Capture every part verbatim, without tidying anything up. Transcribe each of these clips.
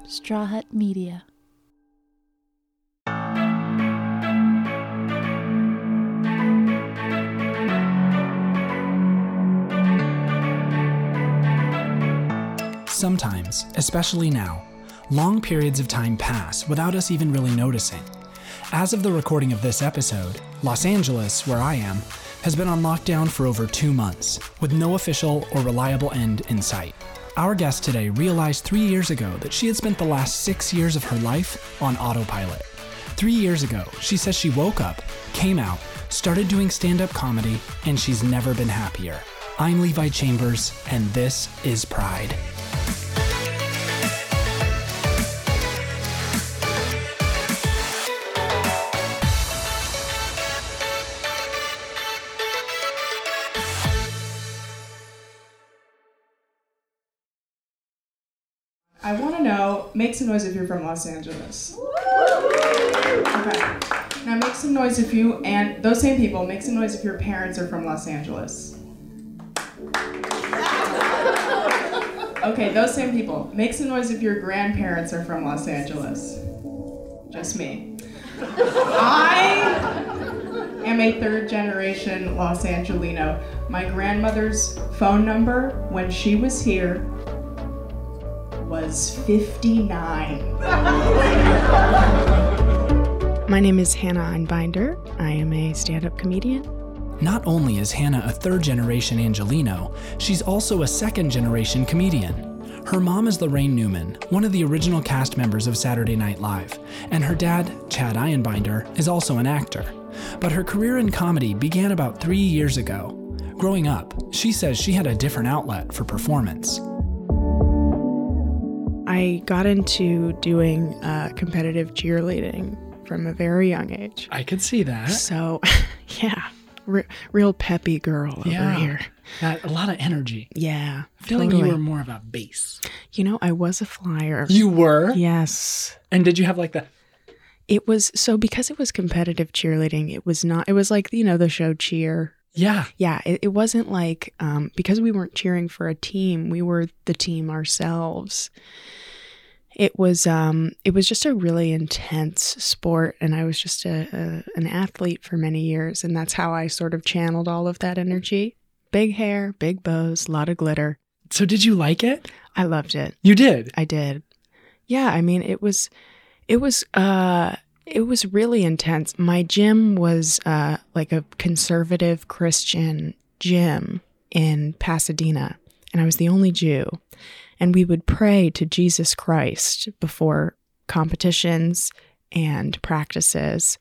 Straw Hut Media. Sometimes, especially now, long periods of time pass without us even really noticing. As of the recording of this episode, Los Angeles, where I am, has been on lockdown for over two months, with no official or reliable end in sight. Our guest today realized three years ago that she had spent the last six years of her life on autopilot. Three years ago, she says she woke up, came out, started doing stand-up comedy, and she's never been happier. I'm Levi Chambers, and this is Pride. I want to know, make some noise if you're from Los Angeles. Okay. Now make some noise if you, and those same people, make some noise if your parents are from Los Angeles. Okay, those same people, make some noise if your grandparents are from Los Angeles. Just me. I am a third generation Los Angelino. My grandmother's phone number when she was here was fifty-nine. My name is Hannah Einbinder. I am a stand-up comedian. Not only is Hannah a third-generation Angelino, she's also a second-generation comedian. Her mom is Lorraine Newman, one of the original cast members of Saturday Night Live, and her dad, Chad Einbinder, is also an actor. But her career in comedy began about three years ago. Growing up, she says she had a different outlet for performance. I got into doing uh, competitive cheerleading from a very young age. I could see that. So, yeah, re- real peppy girl yeah. over here. That, a lot of energy. Yeah, I feel totally. like you were more of a bass. You know, I was a flyer. You were? Yes. And did you have like the... It was, so because it was competitive cheerleading, it was not, it was like, you know, the show Cheer. Yeah. Yeah, it, it wasn't like, um, because we weren't cheering for a team, we were the team ourselves. It was um, it was just a really intense sport, and I was just a, a an athlete for many years, and that's how I sort of channeled all of that energy. Big hair, big bows, a lot of glitter. So did you like it? I loved it. You did? I did. Yeah, I mean, it was, it was, uh, it was really intense. My gym was uh, like a conservative Christian gym in Pasadena, and I was the only Jew. And we would pray to Jesus Christ before competitions and practices.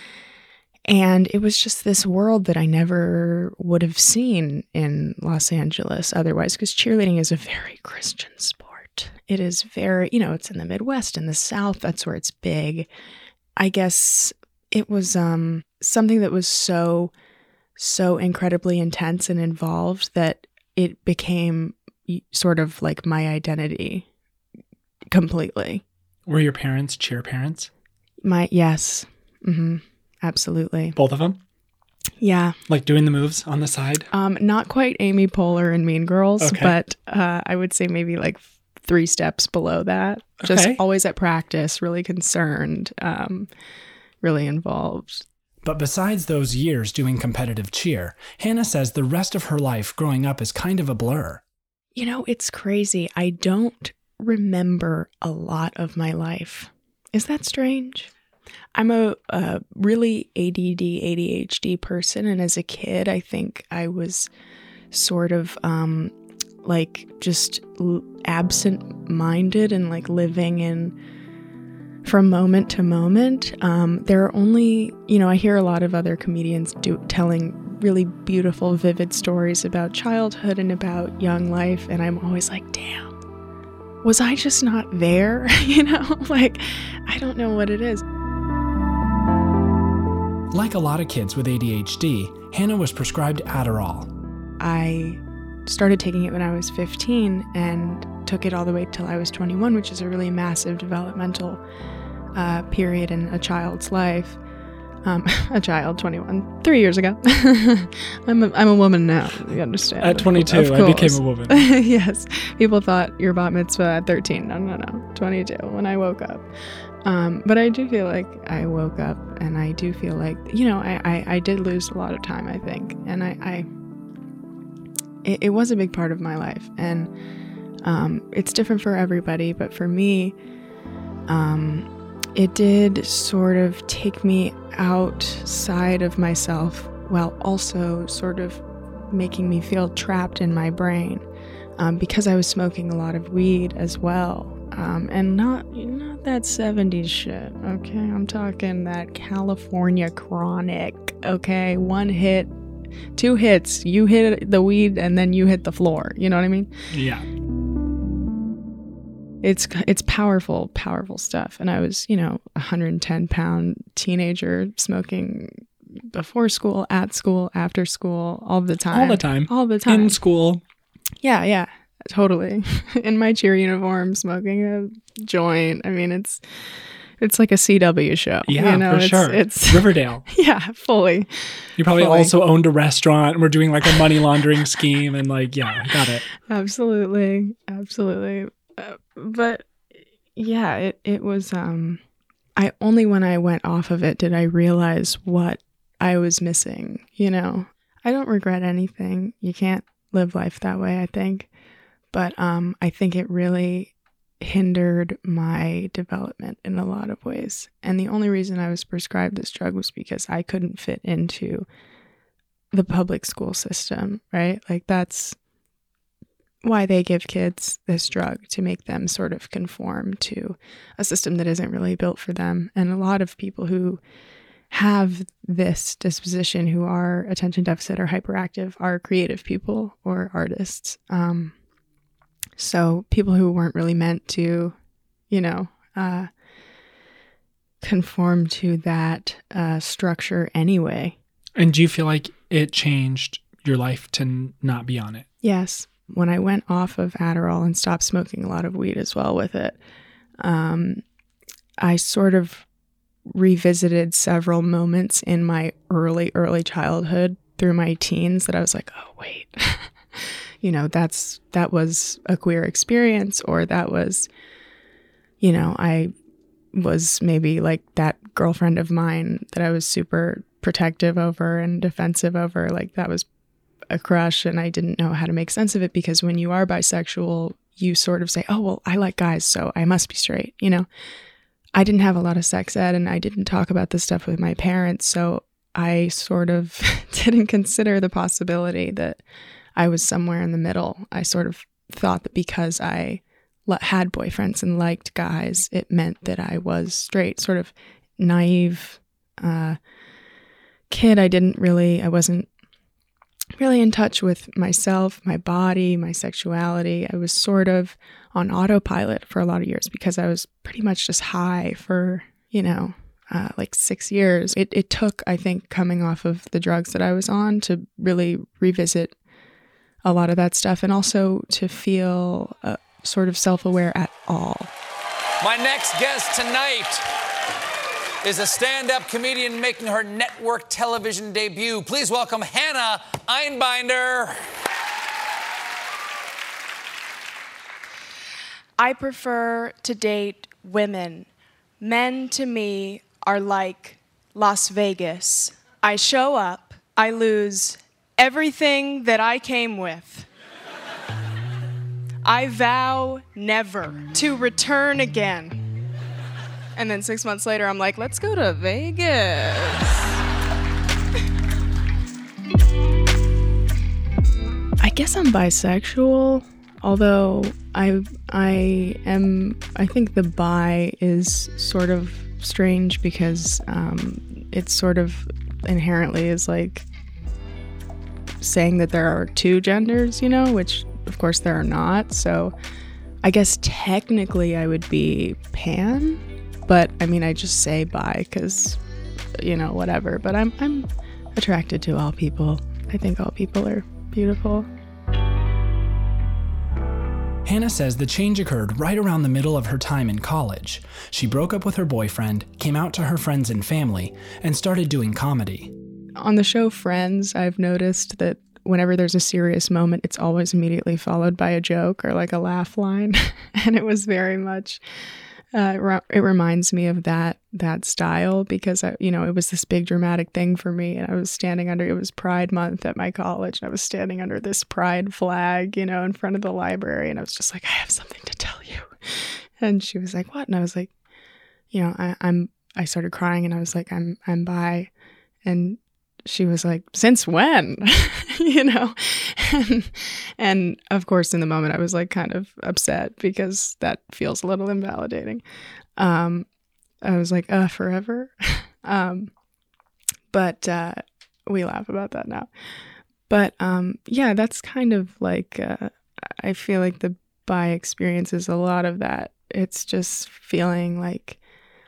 And it was just this world that I never would have seen in Los Angeles otherwise, because cheerleading is a very Christian sport. It is very, you know, it's in the Midwest and the South. That's where it's big. I guess it was um, something that was so, so incredibly intense and involved that it became sort of like my identity completely. Were your parents cheer parents? My, yes. Mm-hmm. Absolutely. Both of them? Yeah. Like doing the moves on the side? Um, not quite Amy Poehler and Mean Girls, okay. but uh, I would say maybe like three steps below that. Just okay. always at practice, really concerned, um, really involved. But besides those years doing competitive cheer, Hannah says the rest of her life growing up is kind of a blur. You know, it's crazy. I don't remember a lot of my life. Is that strange? I'm a, a really A D D, A D H D person, and as a kid, I think I was sort of um, like just l- absent-minded and like living in from moment to moment. Um, there are only, you know, I hear a lot of other comedians do telling really beautiful, vivid stories about childhood and about young life. And I'm always like, damn, was I just not there? You know, like, I don't know what it is. Like a lot of kids with A D H D, Hannah was prescribed Adderall. I started taking it when I was fifteen and took it all the way till I was twenty-one, which is a really massive developmental uh, period in a child's life. Um, a child, twenty-one, three years ago. I'm a, I'm a woman now, you understand. At twenty-two, I became a woman. Yes. People thought your bat mitzvah at thirteen. No, no, no. twenty-two, when I woke up. Um, but I do feel like I woke up, and I do feel like, you know, I, I, I did lose a lot of time, I think. And I, I it, it was a big part of my life. And um, it's different for everybody, but for me, um, it did sort of take me outside of myself while also sort of making me feel trapped in my brain, um, because I was smoking a lot of weed as well. Um, and not not that seventies shit, okay? I'm talking that California chronic, okay? One hit, two hits, you hit the weed and then you hit the floor. You know what I mean? Yeah. It's it's powerful, powerful stuff. And I was, you know, a one hundred ten pound teenager smoking before school, at school, after school, all the time. All the time. All the time. In school. Yeah, yeah. Totally. In my cheer uniform, smoking a joint. I mean, it's it's like a C W show. Yeah, you know? for it's, sure. It's Riverdale. Yeah, fully. You probably fully. also owned a restaurant and were doing like a money laundering scheme and like, yeah, got it. Absolutely. Absolutely. Uh, but yeah, it, it was, um, I only when I went off of it did I realize what I was missing, you know? I don't regret anything. You can't live life that way, I think. But um, I think it really hindered my development in a lot of ways. And the only reason I was prescribed this drug was because I couldn't fit into the public school system, right? Like that's why they give kids this drug, to make them sort of conform to a system that isn't really built for them. And a lot of people who have this disposition, who are attention deficit or hyperactive, are creative people or artists. Um, So people who weren't really meant to, you know, uh, conform to that uh, structure anyway. And do you feel like it changed your life to n- not be on it? Yes. When I went off of Adderall and stopped smoking a lot of weed as well with it, um, I sort of revisited several moments in my early, early childhood through my teens that I was like, oh, wait. You know, that's, that was a queer experience, or that was, you know, I was maybe like that girlfriend of mine that I was super protective over and defensive over. Like that was a crush, and I didn't know how to make sense of it, because when you are bisexual, you sort of say, oh, well, I like guys, so I must be straight. You know, I didn't have a lot of sex ed, and I didn't talk about this stuff with my parents. So I sort of didn't consider the possibility that I was somewhere in the middle. I sort of thought that because I le- had boyfriends and liked guys, it meant that I was straight. Sort of naive uh, kid. I didn't really, I wasn't really in touch with myself, my body, my sexuality. I was sort of on autopilot for a lot of years because I was pretty much just high for, you know, uh, like six years. It, it took, I think, coming off of the drugs that I was on to really revisit a lot of that stuff, and also to feel uh, sort of self-aware at all. My next guest tonight is a stand-up comedian making her network television debut. Please welcome Hannah Einbinder. I prefer to date women. Men to me are like Las Vegas. I show up, I lose everything that I came with. I vow never to return again. And then six months later, I'm like, let's go to Vegas. I guess I'm bisexual, although I I am, I think the bi is sort of strange because um, it sort of inherently is like saying that there are two genders, you know, which of course there are not. So I guess technically I would be pan, but I mean, I just say bi because, you know, whatever. But I'm I'm attracted to all people. I think all people are beautiful. Hannah says the change occurred right around the middle of her time in college. She broke up with her boyfriend, came out to her friends and family, and started doing comedy. On the show Friends, I've noticed that whenever there's a serious moment, it's always immediately followed by a joke or like a laugh line. And it was very much, uh, it, re- it reminds me of that that style because, I, you know, it was this big dramatic thing for me. And I was standing under, it was Pride Month at my college. And I was standing under this pride flag, you know, in front of the library. And I was just like, I have something to tell you. And she was like, what? And I was like, you know, I, I'm, I started crying and I was like, I'm, I'm bi. And she was like, since when? you know? And, and of course, in the moment, I was like kind of upset because that feels a little invalidating. Um, I was like, uh, forever? um, but uh, we laugh about that now. But um, yeah, that's kind of like, uh, I feel like the bi experience is a lot of that. It's just feeling like,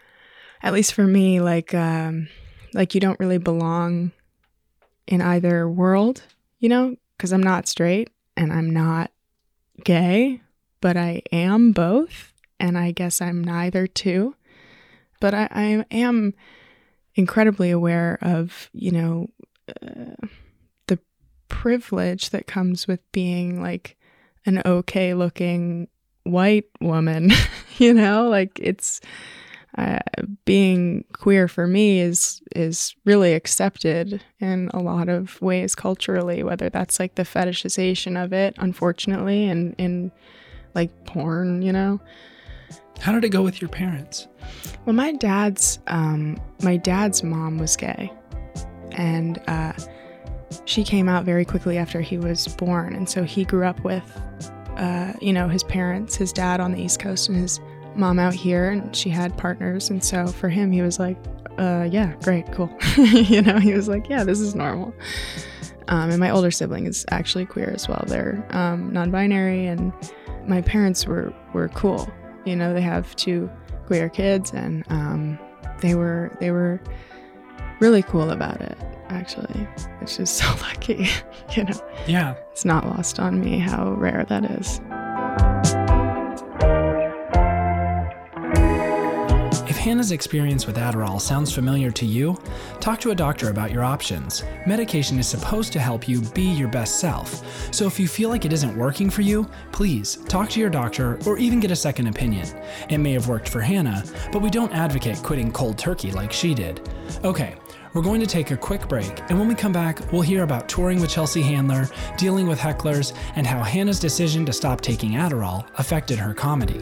at least for me, like um, like you don't really belong in either world, you know, because I'm not straight and I'm not gay, but I am both. And I guess I'm neither too. But I, I am incredibly aware of, you know, uh, the privilege that comes with being like an okay looking white woman, you know, like it's uh, being queer for me is is really accepted in a lot of ways culturally, whether that's like the fetishization of it, unfortunately, and in like porn, you know. How did it go with your parents? Well, my dad's um, my dad's mom was gay, and uh, she came out very quickly after he was born, and so he grew up with, uh, you know, his parents, his dad on the East Coast, and his mom out here, and she had partners, and so for him, he was like, uh, "Yeah, great, cool," you know. He was like, "Yeah, this is normal." Um, and my older sibling is actually queer as well. They're um, non-binary, and my parents were were cool. You know, they have two queer kids, and um, they were they were really cool about it, actually, which is so lucky, you know. Yeah. It's not lost on me how rare that is. If Hannah's experience with Adderall sounds familiar to you, talk to a doctor about your options. Medication is supposed to help you be your best self. So if you feel like it isn't working for you, please talk to your doctor or even get a second opinion. It may have worked for Hannah, but we don't advocate quitting cold turkey like she did. Okay, we're going to take a quick break, and when we come back, we'll hear about touring with Chelsea Handler, dealing with hecklers, and how Hannah's decision to stop taking Adderall affected her comedy.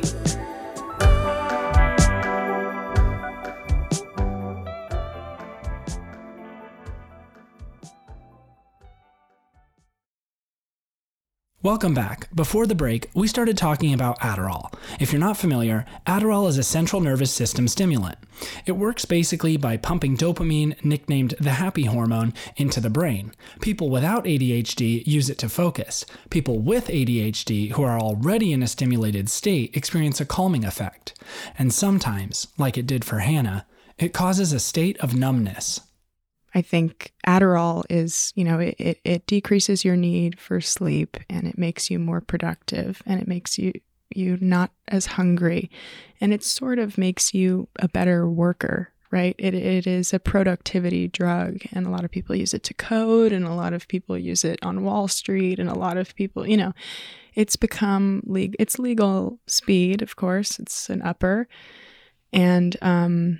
Welcome back. Before the break, we started talking about Adderall. If you're not familiar, Adderall is a central nervous system stimulant. It works basically by pumping dopamine, nicknamed the happy hormone, into the brain. People without A D H D use it to focus. People with A D H D who are already in a stimulated state experience a calming effect. And sometimes, like it did for Hannah, it causes a state of numbness. I think Adderall is, you know, it, it, it decreases your need for sleep, and it makes you more productive, and it makes you you not as hungry, and it sort of makes you a better worker, right? It It is a productivity drug, and a lot of people use it to code, and a lot of people use it on Wall Street, and a lot of people, you know, it's become legal. It's legal speed, of course. It's an upper, and um.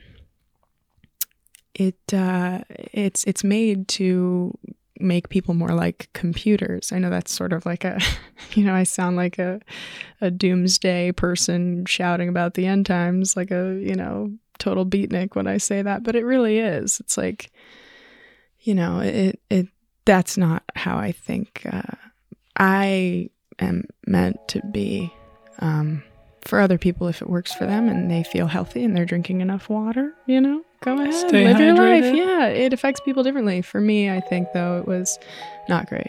It uh, it's it's made to make people more like computers. I know that's sort of like a, you know, I sound like a a doomsday person shouting about the end times, like a, you know, total beatnik when I say that, but it really is. It's like, you know, it it that's not how I think. Uh, I am meant to be um, for other people if it works for them and they feel healthy and they're drinking enough water, you know. Go ahead, Stay live hydrated. your life. Yeah, it affects people differently. For me, I think, though, it was not great.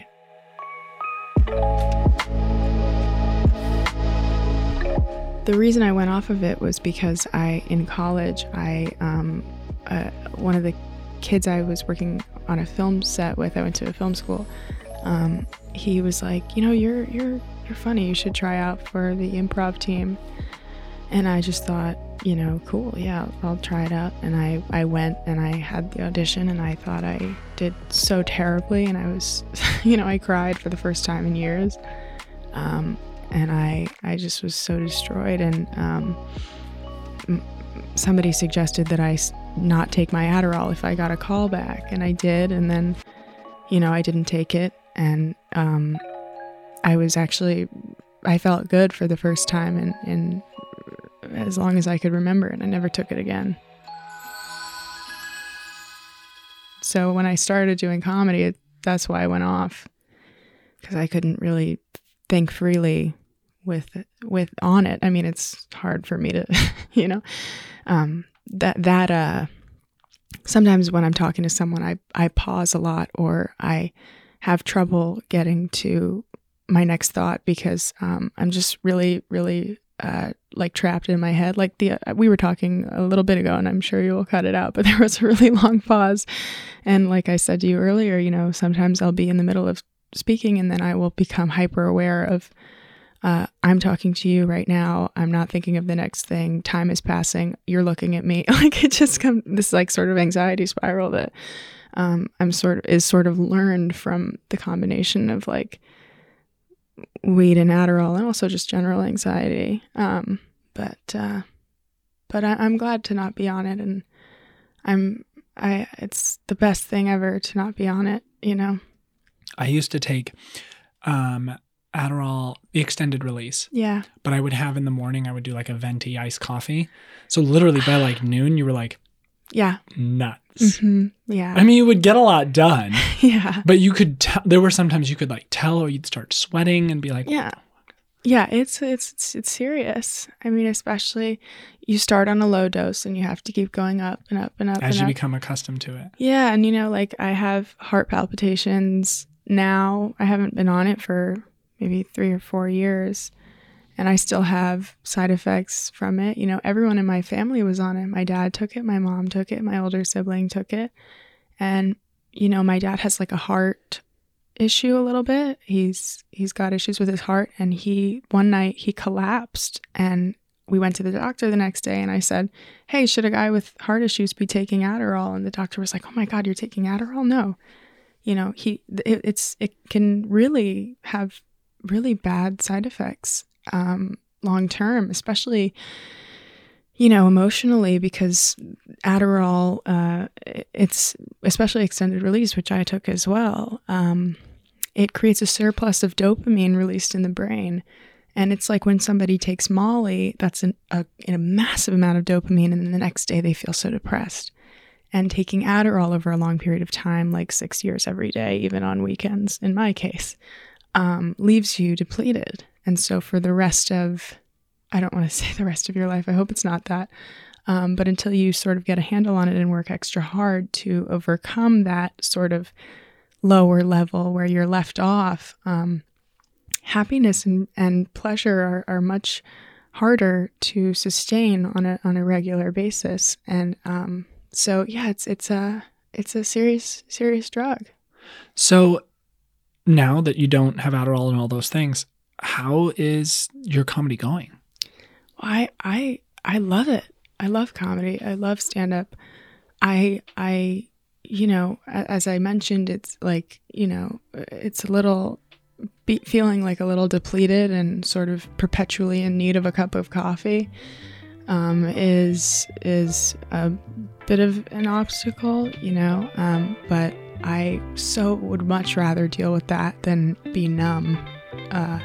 The reason I went off of it was because I, in college, I, um, uh, one of the kids I was working on a film set with, I went to a film school, um, he was like, you know, you're, you're you're funny. You should try out for the improv team. And I just thought, you know, cool, yeah, I'll try it out. And I, I went and I had the audition, and I thought I did so terribly, and I was, you know, I cried for the first time in years. Um, and I, I just was so destroyed. And um, m- somebody suggested that I s- not take my Adderall if I got a call back, and I did. And then, you know, I didn't take it, and um, I was actually, I felt good for the first time in, in as long as I could remember, and I never took it again. So when I started doing comedy, it, that's why I went off, because I couldn't really think freely with with on it. I mean, it's hard for me to, you know, um, that that uh, sometimes when I'm talking to someone, I I pause a lot, or I have trouble getting to my next thought, because um, I'm just really, really uh, like trapped in my head. Like the uh, we were talking a little bit ago, and I'm sure you will cut it out, but there was a really long pause. And like I said to you earlier, you know, sometimes I'll be in the middle of speaking, and then I will become hyper aware of, uh, I'm talking to you right now. I'm not thinking of the next thing. Time is passing. You're looking at me. Like it just comes, this like sort of anxiety spiral that um, I'm sort of, is sort of learned from the combination of like weed and Adderall, and also just general anxiety. Um, but, uh, but I, I'm glad to not be on it. And I'm, I, it's the best thing ever to not be on it, you know? I used to take um, Adderall, the extended release. Yeah. But I would have in the morning, I would do like a venti iced coffee. So literally by like noon, you were like, yeah, nuts. Mm-hmm. Yeah. I mean, you would get a lot done. Yeah. But you could tell, there were sometimes you could like tell, or you'd start sweating and be like, yeah. Yeah, it's, it's, it's, it's serious. I mean, especially you start on a low dose and you have to keep going up and up and up. As and you up. become accustomed to it. Yeah. And, you know, like I have heart palpitations now. I haven't been on it for maybe three or four years. And I still have side effects from it. You know, everyone in my family was on it. My dad took it. My mom took it. My older sibling took it. And, you know, my dad has like a heart issue a little bit. He's he's got issues with his heart. And he, one night he collapsed, and we went to the doctor the next day, and I said, hey, should a guy with heart issues be taking Adderall? And the doctor was like, oh my God, you're taking Adderall? No. You know, he, it, it's, it can really have really bad side effects. Um, long term, especially, you know, emotionally, because Adderall, uh, it's especially extended release, which I took as well. Um, it creates a surplus of dopamine released in the brain. And it's like when somebody takes Molly, that's an, a, a massive amount of dopamine, and then the next day they feel so depressed. And taking Adderall over a long period of time, like six years every day, even on weekends, in my case, um, leaves you depleted. And so for the rest of, I don't want to say the rest of your life, I hope it's not that, um, but until you sort of get a handle on it and work extra hard to overcome that sort of lower level where you're left off, um, happiness and, and pleasure are, are much harder to sustain on a on a regular basis. And um, so, yeah, it's it's a it's a serious serious drug. So now that you don't have Adderall and all those things, how is your comedy going? I I I love it. I love comedy. I love stand-up. I I you know, as I mentioned, it's like, you know, it's a little be feeling like a little depleted and sort of perpetually in need of a cup of coffee. Um, is is a bit of an obstacle, you know, um, but I so would much rather deal with that than be numb. Uh,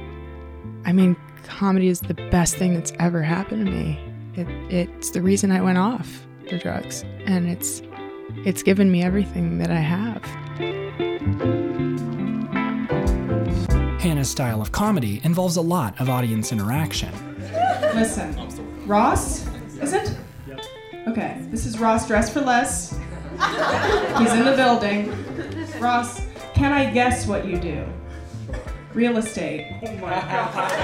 I mean, comedy is the best thing that's ever happened to me. It, it's the reason I went off the drugs, and it's it's given me everything that I have. Hannah's style of comedy involves a lot of audience interaction. Listen, Ross, is it? Yep. Okay, this is Ross dressed for less. He's in the building. Ross, can I guess what you do? Real estate. Oh my God.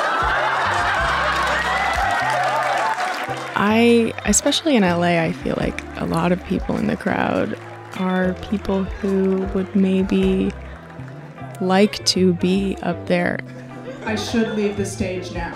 I, especially in L A, I feel like a lot of people in the crowd are people who would maybe like to be up there I should leave the stage now.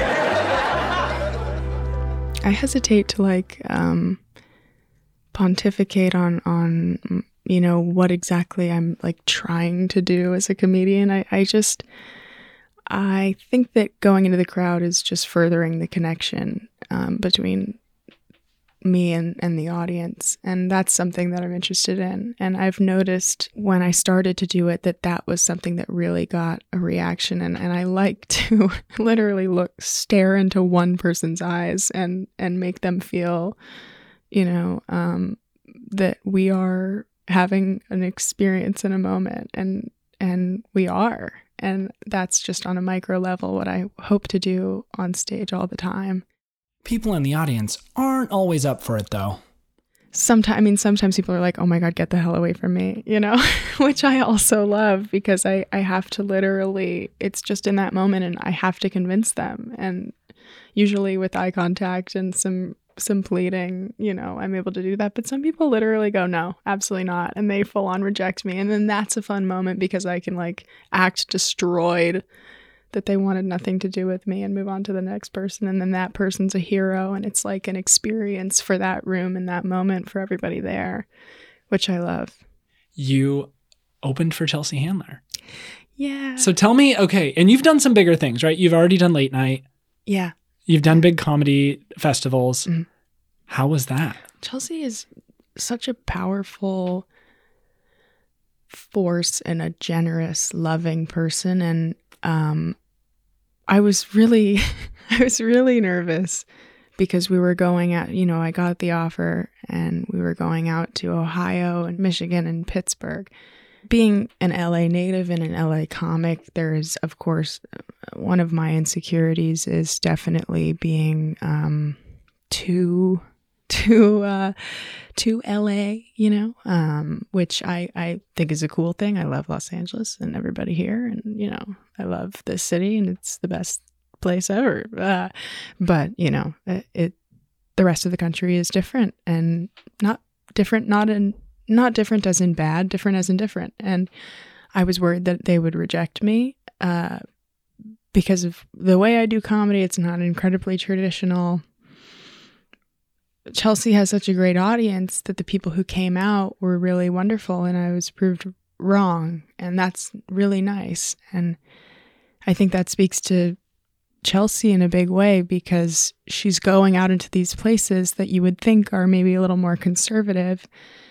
I hesitate to like um, pontificate on on you know what exactly I'm like trying to do as a comedian. I, I just I think that going into the crowd is just furthering the connection um, between me and, and the audience. And that's something that I'm interested in. And I've noticed when I started to do it that that was something that really got a reaction. And, and I like to literally look, stare into one person's eyes and, and make them feel, you know, um, that we are having an experience in a moment. And, and we are. And that's just on a micro level what I hope to do on stage all the time. People in the audience aren't always up for it, though. Sometimes, I mean, sometimes people are like, oh my God, get the hell away from me, you know, which I also love because I, I have to literally, it's just in that moment and I have to convince them. And usually with eye contact and some some pleading, you know, I'm able to do that. But some people literally go, no, absolutely not. And they full on reject me. And then that's a fun moment because I can like act destroyed that they wanted nothing to do with me and move on to the next person. And then that person's a hero. And it's like an experience for that room and that moment for everybody there, which I love. You opened for Chelsea Handler. Yeah. So tell me, okay, and you've done some bigger things, right? You've already done late night. Yeah. You've done big comedy festivals. Mm-hmm. How was that? Chelsea is such a powerful force and a generous, loving person. And um, I was really, I was really nervous because we were going out, you know, I got the offer and we were going out to Ohio and Michigan and Pittsburgh. Being an L A native and an L A comic, there is, of course, one of my insecurities is definitely being um, too, too, uh, too L A, you know, um, which I, I think is a cool thing. I love Los Angeles and everybody here. And, you know, I love this city and it's the best place ever. Uh, but, you know, it, it, the rest of the country is different and not different, not in, not different as in bad, different as in different. And I was worried that they would reject me uh, because of the way I do comedy. It's not incredibly traditional. Chelsea has such a great audience that the people who came out were really wonderful and I was proved wrong. And that's really nice. And I think that speaks to Chelsea in a big way because she's going out into these places that you would think are maybe a little more conservative.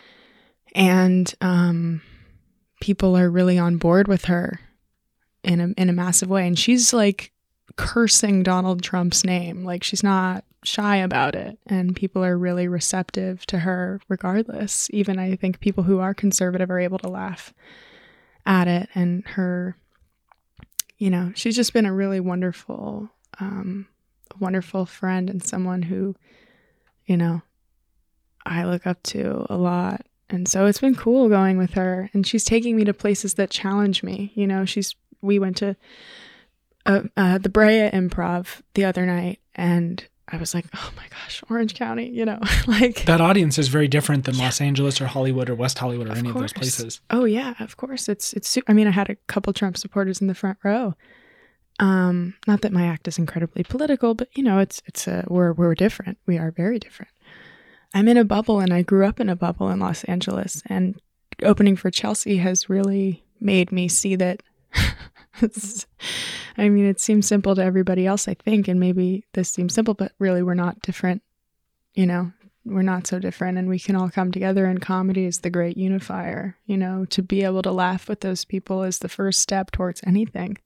And um, people are really on board with her in a in a massive way. And she's like cursing Donald Trump's name. Like she's not shy about it. And people are really receptive to her regardless. Even I think people who are conservative are able to laugh at it. And her, you know, she's just been a really wonderful, um, wonderful friend and someone who, you know, I look up to a lot. And so it's been cool going with her and she's taking me to places that challenge me. You know, she's, we went to uh, uh, the Brea Improv the other night and I was like, oh my gosh, Orange County, you know, like. That audience is very different than yeah. Los Angeles or Hollywood or West Hollywood or of any course. of those places. Oh yeah, of course. It's, it's, I mean, I had a couple Trump supporters in the front row. Um, not that my act is incredibly political, but you know, it's, it's a, we're, we're different. We are very different. I'm in a bubble and I grew up in a bubble in Los Angeles and opening for Chelsea has really made me see that it's, I mean, it seems simple to everybody else, I think, and maybe this seems simple, but really we're not different, you know, we're not so different and we can all come together and comedy is the great unifier, you know, to be able to laugh with those people is the first step towards anything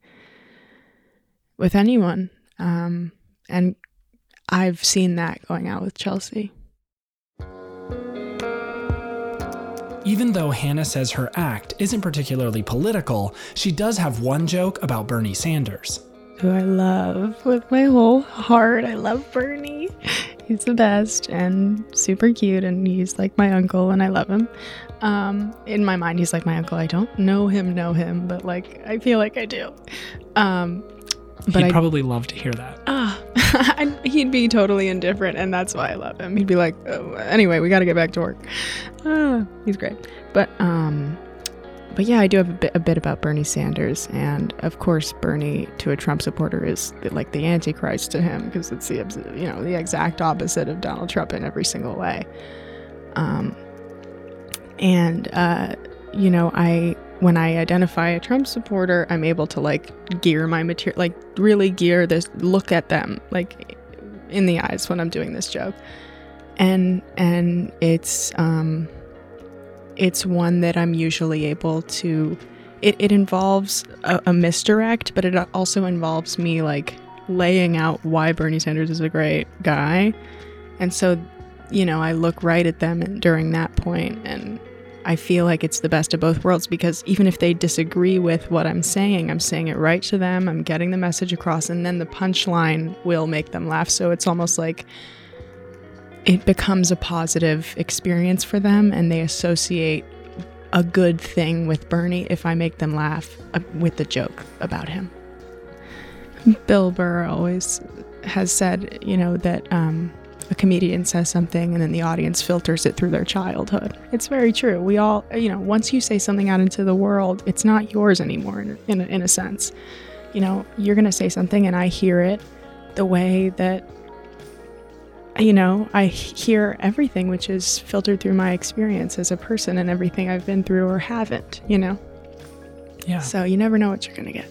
with anyone. Um, and I've seen that going out with Chelsea. Even though Hannah says her act isn't particularly political, she does have one joke about Bernie Sanders. Who I love with my whole heart. I love Bernie. He's the best and super cute and he's like my uncle and I love him. Um, in my mind, he's like my uncle. I don't know him, know him, but like, I feel like I do. Um, but He'd I, probably love to hear that. Ah, he'd be totally indifferent, and that's why I love him. He'd be like, oh, anyway, we got to get back to work. Ah, he's great. But um, but yeah, I do have a bit, a bit about Bernie Sanders. And of course, Bernie to a Trump supporter is like the Antichrist to him, because it's the, you know, the exact opposite of Donald Trump in every single way. Um, and, uh, you know, I, when I identify a Trump supporter, I'm able to like gear my material, like really gear this, look at them like in the eyes when I'm doing this joke. And, and it's, um, it's one that I'm usually able to, it, it involves a, a misdirect, but it also involves me like laying out why Bernie Sanders is a great guy. And so, you know, I look right at them and during that point, and I feel like it's the best of both worlds, because even if they disagree with what I'm saying, I'm saying it right to them, I'm getting the message across, and then the punchline will make them laugh. So it's almost like it becomes a positive experience for them, and they associate a good thing with Bernie if I make them laugh uh, with the joke about him. Bill Burr always has said, you know, that um, a comedian says something and then the audience filters it through their childhood. It's very true. We all, you know, once you say something out into the world, it's not yours anymore in, in, a, in a sense. You know, you're going to say something and I hear it the way that, you know, I hear everything, which is filtered through my experience as a person and everything I've been through or haven't, you know? Yeah. So you never know what you're going to get.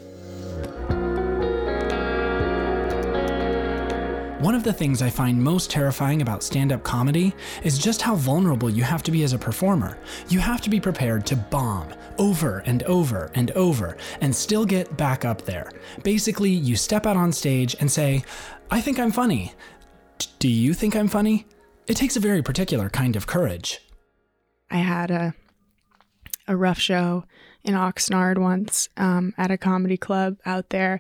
One of the things I find most terrifying about stand-up comedy is just how vulnerable you have to be as a performer. You have to be prepared to bomb over and over and over and still get back up there. Basically, you step out on stage and say, I think I'm funny. Do you think I'm funny? It takes a very particular kind of courage. I had a a rough show in Oxnard once um, at a comedy club out there.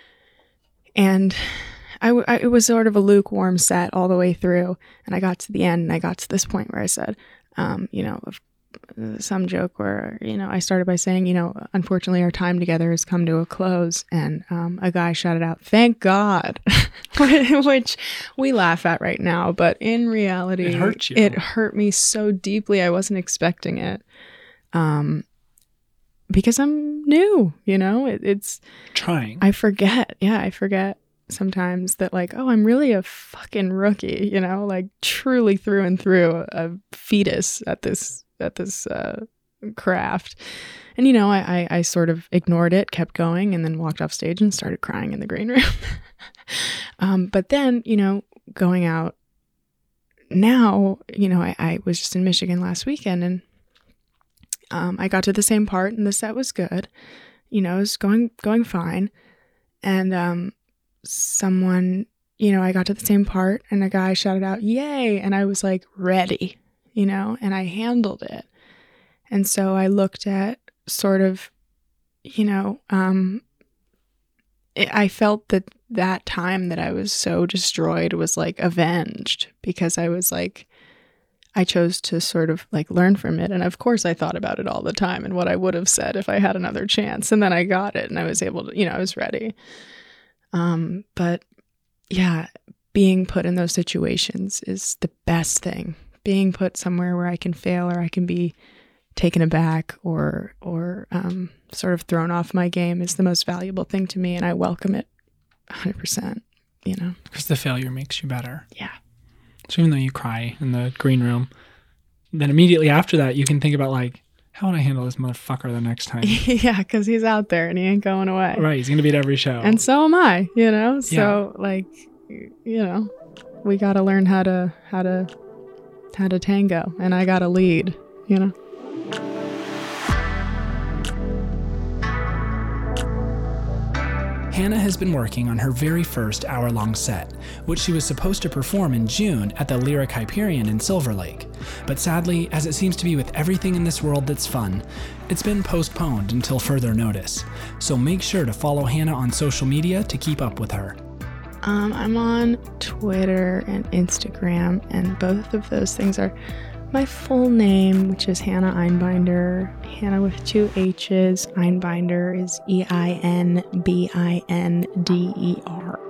And I, w- I, it was sort of a lukewarm set all the way through. And I got to the end and I got to this point where I said, um, you know, some joke where, you know, I started by saying, you know, unfortunately our time together has come to a close. And um, a guy shouted out, thank God, which we laugh at right now. But in reality, it hurt you. It hurt me so deeply. I wasn't expecting it. Um, because I'm new, you know, it, it's trying. I forget. Yeah. I forget sometimes that like, oh, I'm really a fucking rookie, you know, like truly through and through a fetus at this at this uh, craft. And, you know, I, I, I sort of ignored it, kept going, and then walked off stage and started crying in the green room. um, but then, you know, going out now, you know, I, I was just in Michigan last weekend and um, I got to the same part and the set was good. You know, it was going, going fine. And um, someone, you know, I got to the same part and a guy shouted out, yay. And I was like, ready. You know, and I handled it. And so I looked at sort of, you know, um, it, I felt that that time that I was so destroyed was like avenged, because I was like, I chose to sort of like learn from it. And of course I thought about it all the time and what I would have said if I had another chance. And then I got it and I was able to, you know, I was ready. Um, but yeah, being put in those situations is the best thing. Being put somewhere where I can fail or I can be taken aback or or um, sort of thrown off my game is the most valuable thing to me, and I welcome it one hundred percent, you know. Because the failure makes you better. Yeah. So even though you cry in the green room, then immediately after that you can think about like, how would I handle this motherfucker the next time? Yeah, because he's out there and he ain't going away. Right, he's going to be at every show. And so am I, you know. So yeah. like, you know, we got to learn how to how to... how to tango, and I got a lead, you know. Hannah has been working on her very first hour-long set, which she was supposed to perform in June at the Lyric Hyperion in Silver Lake. But sadly, as it seems to be with everything in this world that's fun, it's been postponed until further notice. So make sure to follow Hannah on social media to keep up with her. Um, I'm on Twitter and Instagram, and both of those things are my full name, which is Hannah Einbinder. Hannah with two H's. Einbinder is E I N B I N D E R.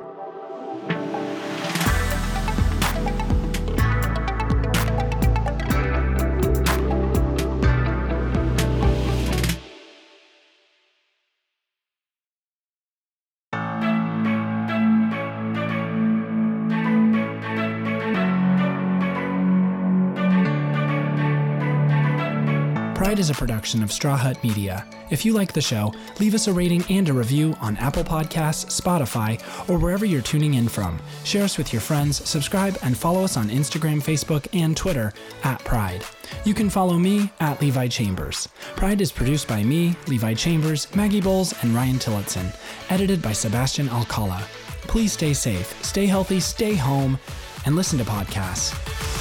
Pride is a production of Straw Hut Media. If you like the show, leave us a rating and a review on Apple Podcasts, Spotify, or wherever you're tuning in from. Share us with your friends, subscribe, and follow us on Instagram, Facebook, and Twitter at Pride. You can follow me at Levi Chambers. Pride is produced by me, Levi Chambers, Maggie Bowles, and Ryan Tillotson. Edited by Sebastian Alcala. Please stay safe, stay healthy, stay home, and listen to podcasts.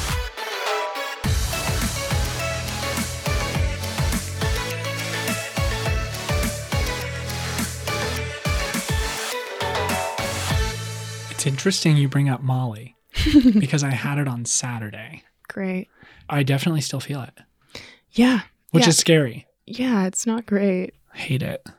It's interesting you bring up Molly because I had it on Saturday. Great. I definitely still feel it. Yeah. Which yeah. is scary. Yeah, it's not great. I hate it.